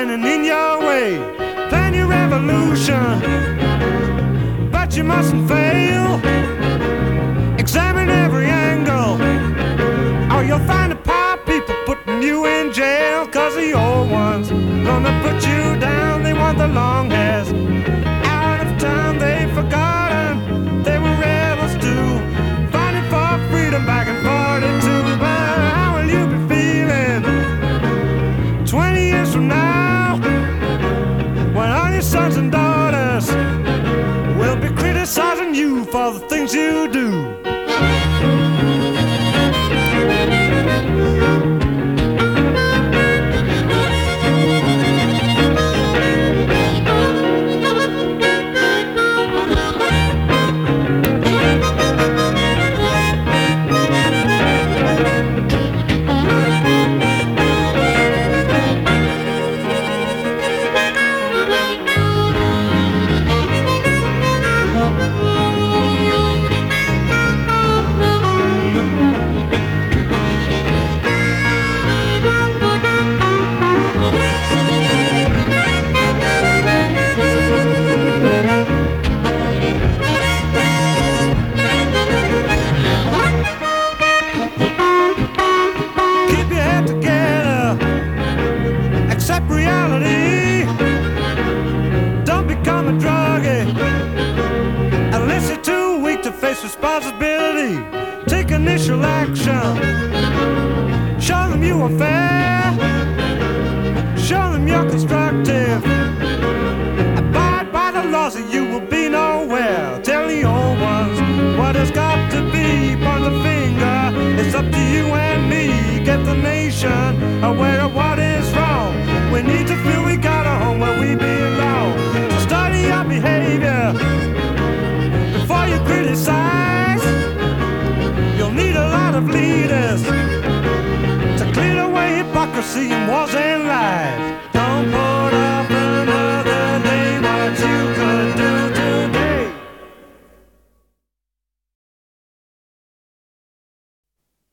standing in your way. Plan your revolution, but you mustn't fail. Examine every angle, or you'll find the power people putting you in jail. Cause the old ones gonna put you down. They want the long hairs out of town. They've forgotten they were rebels too, fighting for freedom back in 42. But how will you be feeling 20 years from now, when all your sons and daughters will be criticizing you for the things you do? Accept reality, don't become a druggie unless you're too weak to face responsibility. Take initial action, show them you are fair, show them you're constructive, abide by the laws or you will be nowhere. Tell the old ones what has got to be, point the finger, it's up to you and me. Get the nation aware of what is wrong. We need to feel we got a home where we belong. So study your behavior before you criticize. You'll need a lot of leaders to clear away hypocrisy and wars and lies.